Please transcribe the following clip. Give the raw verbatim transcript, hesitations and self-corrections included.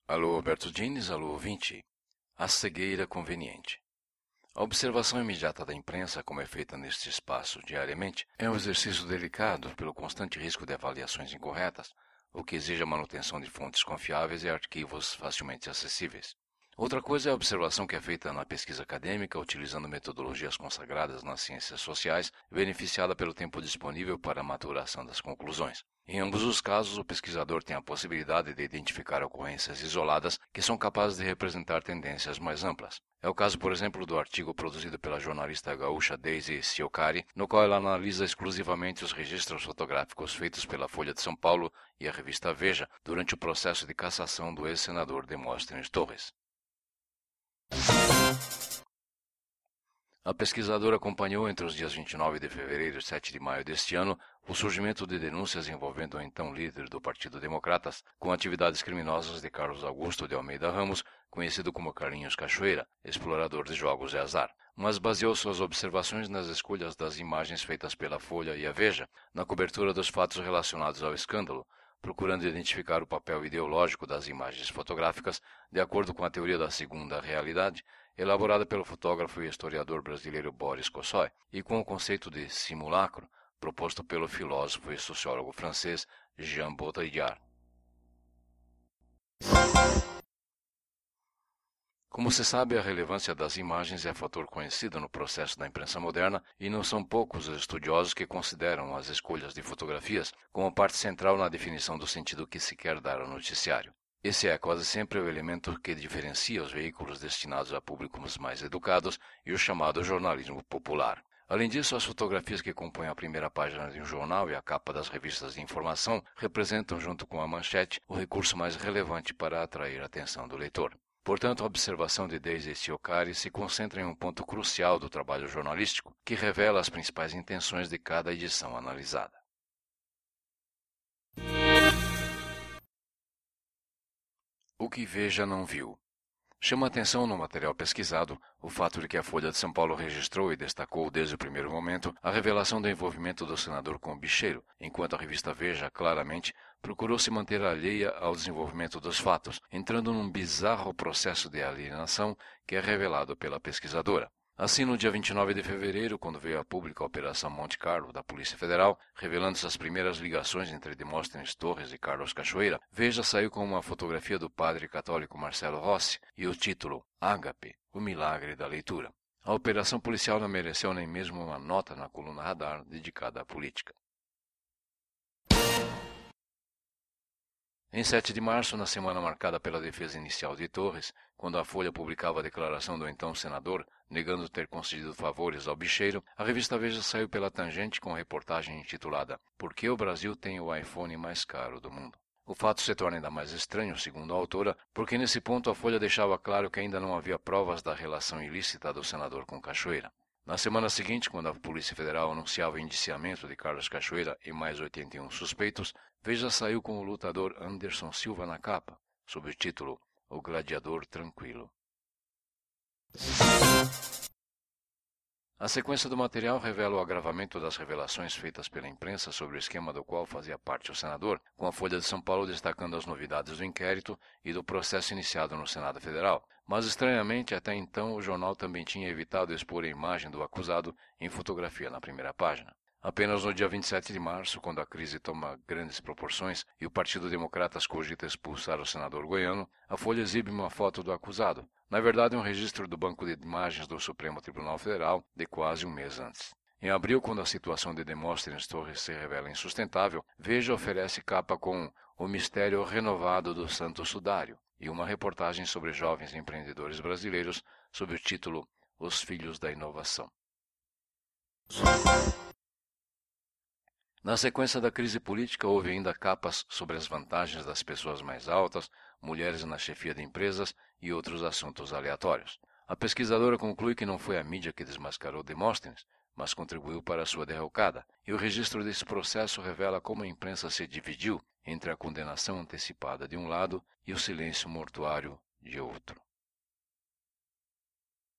Alô, Alberto Diniz, alô, ouvinte. A cegueira conveniente. A observação imediata da imprensa, como é feita neste espaço diariamente, é um exercício delicado pelo constante risco de avaliações incorretas, o que exige a manutenção de fontes confiáveis e arquivos facilmente acessíveis. Outra coisa é a observação que é feita na pesquisa acadêmica, utilizando metodologias consagradas nas ciências sociais, beneficiada pelo tempo disponível para a maturação das conclusões. Em ambos os casos, o pesquisador tem a possibilidade de identificar ocorrências isoladas que são capazes de representar tendências mais amplas. É o caso, por exemplo, do artigo produzido pela jornalista gaúcha Daisy Ciocari, no qual ela analisa exclusivamente os registros fotográficos feitos pela Folha de São Paulo e a revista Veja durante o processo de cassação do ex-senador Demóstenes Torres. A pesquisadora acompanhou entre os dias vinte e nove de fevereiro e sete de maio deste ano o surgimento de denúncias envolvendo o então líder do Partido Democratas com atividades criminosas de Carlos Augusto de Almeida Ramos, conhecido como Carlinhos Cachoeira, explorador de jogos de azar, mas baseou suas observações nas escolhas das imagens feitas pela Folha e a Veja na cobertura dos fatos relacionados ao escândalo, procurando identificar o papel ideológico das imagens fotográficas de acordo com a teoria da segunda realidade, elaborada pelo fotógrafo e historiador brasileiro Boris Kosoy, e com o conceito de simulacro, proposto pelo filósofo e sociólogo francês Jean Baudrillard. Como se sabe, a relevância das imagens é fator conhecido no processo da imprensa moderna e não são poucos os estudiosos que consideram as escolhas de fotografias como parte central na definição do sentido que se quer dar ao noticiário. Esse é quase sempre o elemento que diferencia os veículos destinados a públicos mais educados e o chamado jornalismo popular. Além disso, as fotografias que compõem a primeira página de um jornal e a capa das revistas de informação representam, junto com a manchete, o recurso mais relevante para atrair a atenção do leitor. Portanto, a observação de Daisy Ciocari se concentra em um ponto crucial do trabalho jornalístico, que revela as principais intenções de cada edição analisada. O que Veja não viu. Chama a atenção no material pesquisado o fato de que a Folha de São Paulo registrou e destacou desde o primeiro momento a revelação do envolvimento do senador com o bicheiro, enquanto a revista Veja, claramente, procurou se manter alheia ao desenvolvimento dos fatos, entrando num bizarro processo de alienação que é revelado pela pesquisadora. Assim, no dia vinte e nove de fevereiro, quando veio a público a Operação Monte Carlo da Polícia Federal, revelando-se as primeiras ligações entre Demóstenes Torres e Carlos Cachoeira, Veja saiu com uma fotografia do padre católico Marcelo Rossi e o título Ágape, o milagre da leitura. A operação policial não mereceu nem mesmo uma nota na coluna Radar dedicada à política. Em sete de março, na semana marcada pela defesa inicial de Torres, quando a Folha publicava a declaração do então senador, negando ter concedido favores ao bicheiro, a revista Veja saiu pela tangente com a reportagem intitulada Por que o Brasil tem o iPhone mais caro do mundo? O fato se torna ainda mais estranho, segundo a autora, porque nesse ponto a Folha deixava claro que ainda não havia provas da relação ilícita do senador com Cachoeira. Na semana seguinte, quando a Polícia Federal anunciava o indiciamento de Carlos Cachoeira e mais oitenta e um suspeitos, Veja saiu com o lutador Anderson Silva na capa, sob o título O Gladiador Tranquilo. A sequência do material revela o agravamento das revelações feitas pela imprensa sobre o esquema do qual fazia parte o senador, com a Folha de São Paulo destacando as novidades do inquérito e do processo iniciado no Senado Federal. Mas, estranhamente, até então o jornal também tinha evitado expor a imagem do acusado em fotografia na primeira página. Apenas no dia vinte e sete de março, quando a crise toma grandes proporções e o Partido Democratas cogita expulsar o senador goiano, a Folha exibe uma foto do acusado. Na verdade, um registro do banco de imagens do Supremo Tribunal Federal de quase um mês antes. Em abril, quando a situação de Demóstenes Torres se revela insustentável, Veja oferece capa com O Mistério Renovado do Santo Sudário e uma reportagem sobre jovens empreendedores brasileiros sob o título Os Filhos da Inovação. Na sequência da crise política, houve ainda capas sobre as vantagens das pessoas mais altas, mulheres na chefia de empresas e outros assuntos aleatórios. A pesquisadora conclui que não foi a mídia que desmascarou Demóstenes, mas contribuiu para a sua derrocada, e o registro desse processo revela como a imprensa se dividiu entre a condenação antecipada de um lado e o silêncio mortuário de outro.